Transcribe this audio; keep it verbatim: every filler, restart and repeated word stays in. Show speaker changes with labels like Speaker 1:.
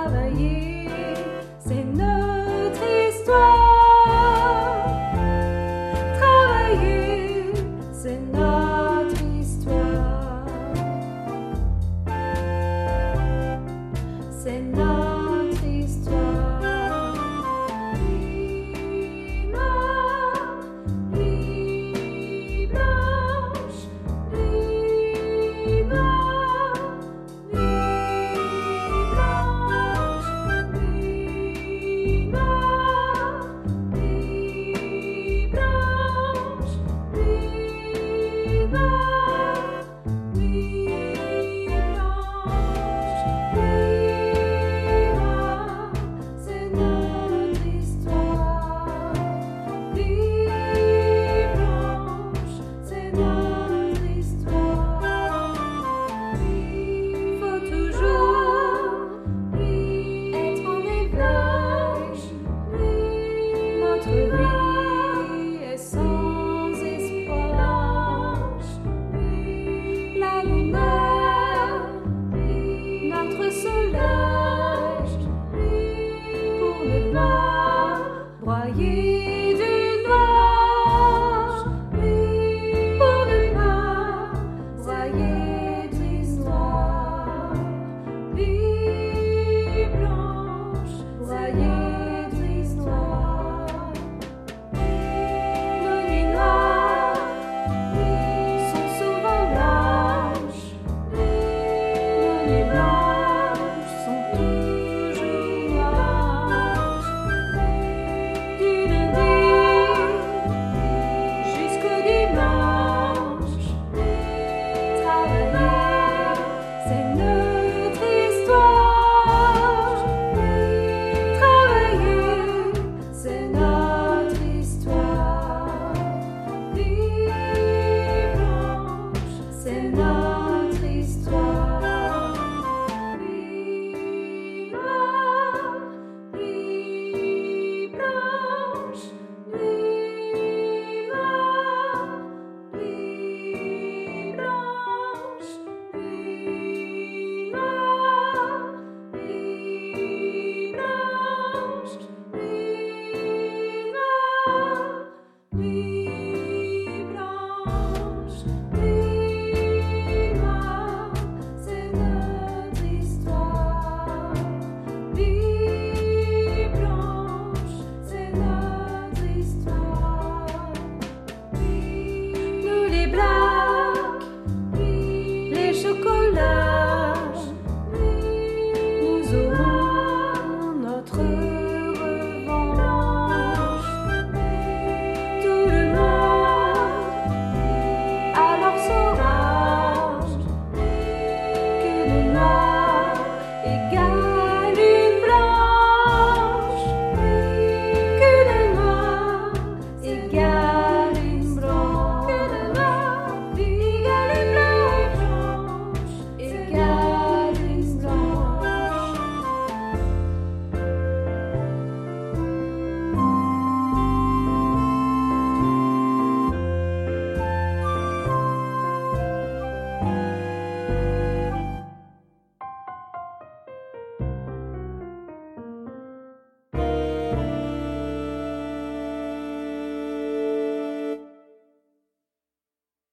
Speaker 1: travailler, c'est notre histoire. Travailler, c'est notre histoire. C'est notre histoire. Nuit noire, nuit blanche, nuit noire, nuit blanche, nuit noire, nuit blanche, nuit noire, nuit blanche, nuit noire, c'est notre histoire. Nuit blanche, c'est notre histoire. Il faut toujours être en éveil. Notre vie est sans espoir. La lumière, notre soleil, pour ne pas broyer du noir, pour ne pas broyer d'histoire. Nuit blanche, broyer d'histoire. Nos nuits noires sont souvent blanches, nos nuits blanches